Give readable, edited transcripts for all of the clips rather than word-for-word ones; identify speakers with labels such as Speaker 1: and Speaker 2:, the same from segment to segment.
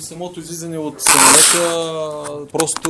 Speaker 1: самото излизане от самолета просто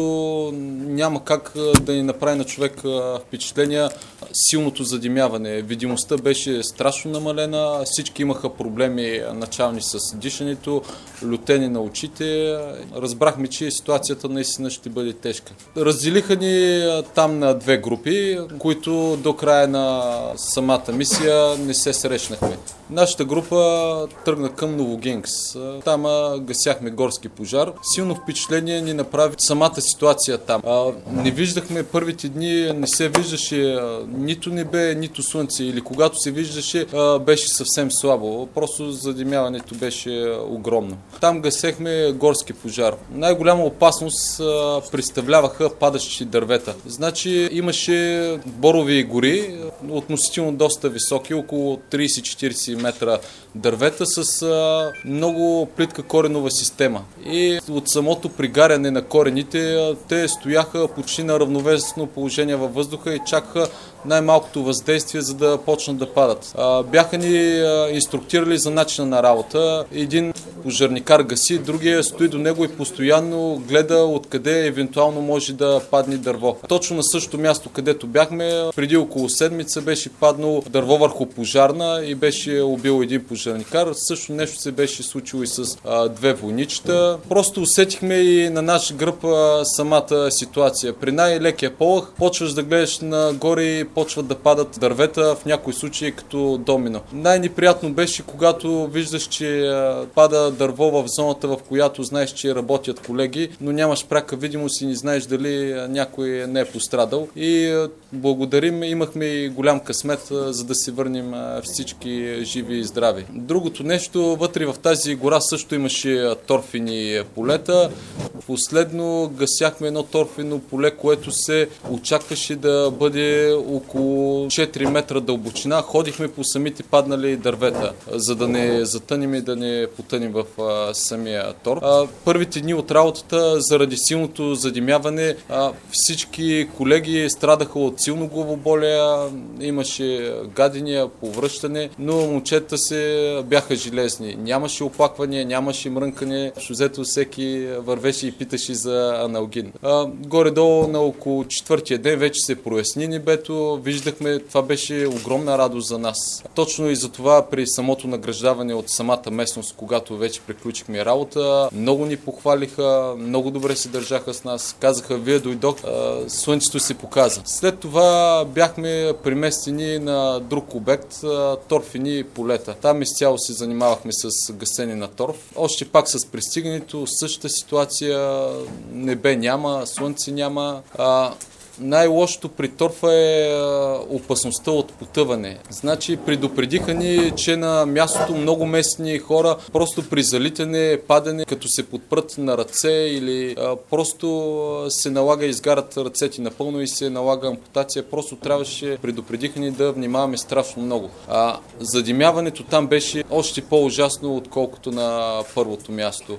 Speaker 1: няма как да ни направи на човек впечатление силното задимяване. Видимостта беше страшно намалена, всички имаха проблеми начални с дишането, лютени на очите. Разбрахме, че ситуацията наистина ще бъде тежка. Разделиха ни там на две групи, които до края на самата мисия не се срещнахме. Нашата група тръгна към Новогенкс. Там гасяхме горски пожар. Силно впечатление ни направи самата ситуация там. Не виждахме първите дни, не се виждаше нито небе, нито слънце, или когато се виждаше, беше съвсем слабо. Просто задимяването беше огромно. Там гасехме горски пожар. Най-голяма опасност представляваха падащи дървета. Значи имаше борови гори, относително доста високи, около 30-40 метра дървета с много плитка коренова система. И от самото пригаряне на корените, те стояха почти на равновесно положение във въздуха и чакаха най-малкото въздействие, за да почнат да падат. Бяха ни инструктирали за начина на работа. Един пожарникар гаси, другия стои до него и постоянно гледа откъде евентуално може да падне дърво. Точно на същото място, където бяхме, преди около седмица беше паднало дърво върху пожарна и беше убил един пожарникар. Също нещо се беше случило и с две войничета. Просто усетихме и на наш гръб самата ситуация. При най-лекия полъх почваш да гледаш нагоре и почват да падат дървета, в някои случаи като домино. Най-неприятно беше, когато виждаш, че пада дърво в зоната, в която знаеш, че работят колеги, но нямаш пряка видимост и не знаеш дали някой не е пострадал. И благодарим, имахме и голям късмет, за да се върнем всички живи и здрави. Другото нещо, вътре в тази гора също имаше торфени полета. Последно гасяхме едно торфено поле, което се очакваше да бъде около 4 метра дълбочина. Ходихме по самите паднали дървета, за да не затънем и да не потънем в самия торф. Първите дни от работата, заради силното задимяване, всички колеги страдаха от силно главоболие, имаше гадения, повръщане, но момчета се бяха железни. Нямаше оплакване, нямаше мрънкане. Взето всеки вървеше и питаше за аналгин. Горе-долу на около четвъртия ден вече се проясни небето. Виждахме, това беше огромна радост за нас. Точно и за това при самото награждаване от самата местност, когато вече приключихме работа, много ни похвалиха, много добре се държаха с нас. Казаха, вие дойдох, слънцето се показа. След това бяхме преместени на друг обект, торфени полета. Там изцяло се занимавахме с гасене на торф. Още пак с пристигането, същата ситуация, небе няма, слънце няма. Най-лошото при торфа е опасността от потъване. Значи предупредиха ни, че на мястото много местни хора просто при залитане, падане, като се подпрат на ръце или просто се налага изгарят ръцете напълно и се налага ампутация. Просто трябваше, предупредиха ни да внимаваме страшно много. Задимяването там беше още по-ужасно, отколкото на първото място.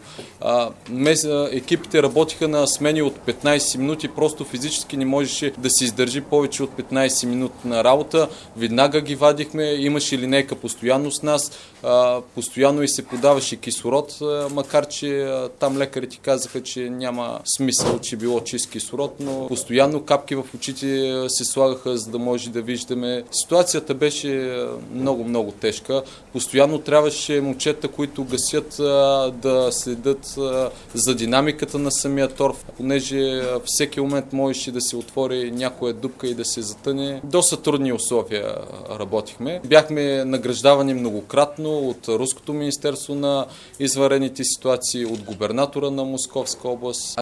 Speaker 1: Екипите работиха на смени от 15 минути, просто физически не можеше да се издържи повече от 15 минути на работа. Веднага ги вадихме, имаше линейка постоянно с нас, постоянно и се подаваше кислород, макар че там лекарите казаха, че няма смисъл, че било чист кислород, но постоянно капки в очите се слагаха, за да може да виждаме. Ситуацията беше много тежка. Постоянно трябваше момчета, които гасят, да следят за динамиката на самия торф, понеже всеки момент можеше да се отвори някоя дупка и да се затъне. Доста трудни условия работихме. Бяхме награждавани многократно от Руското министерство на извънредните ситуации, от губернатора на Московска област.